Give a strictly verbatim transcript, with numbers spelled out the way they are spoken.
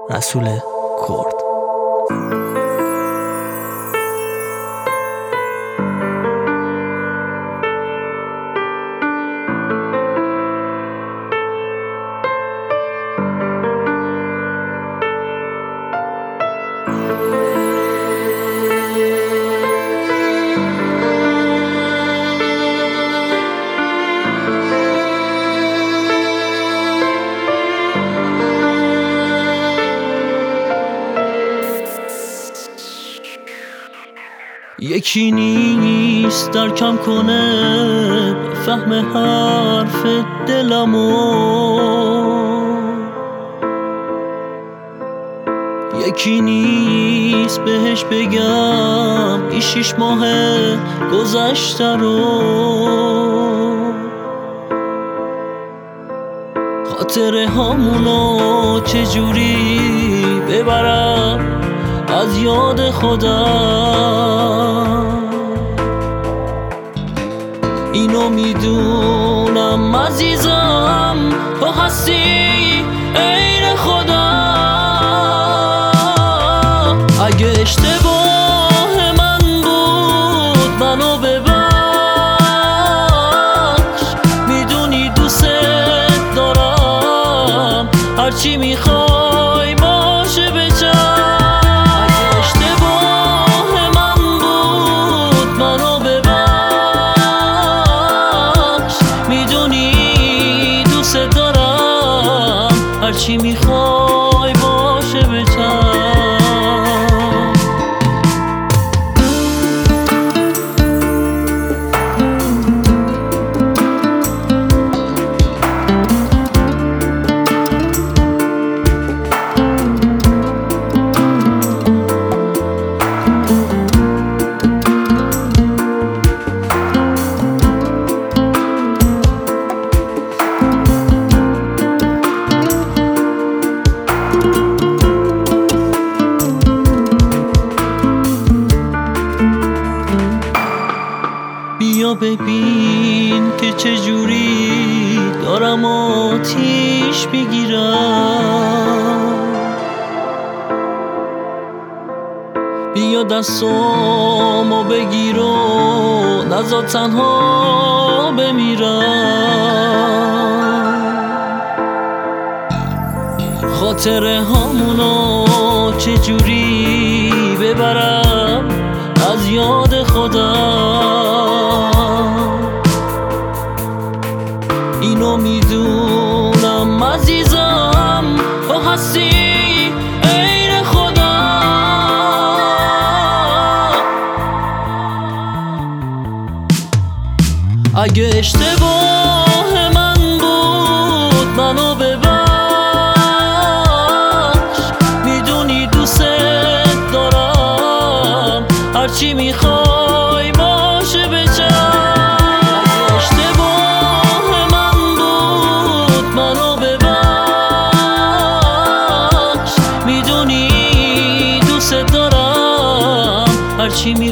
رسول کرد. یکی نیست در کم کنه فهم حرف دلمو، یکی نیست بهش بگم این شیش ماه گذشته رو، خاطره هامونو چجوری ببرم از یاد خودم. اینو میدونم عزیزم تو هستی عین خودم. اگه اشتباه من بود منو ببخش، میدونی دوست دارم هرچی میخوای باشه بچم. هرچی میخوای باشه بچم. بیا ببین که چجوری دارم آتیش میگیرم، بیا دستامو بگیر و نذار تنها بمیرم. خاطره هامونو چجوری ببرم از یاد خودم. اینو میدونم عزیزم تو هستی عین خودم. اگه اشتباه من بود منو ببخش، میدونی دوست دارم هرچی میخوای باشه بچم. اگه اشتباه من بود منو ببخش، میدونی دوست دارم هرچی میخوای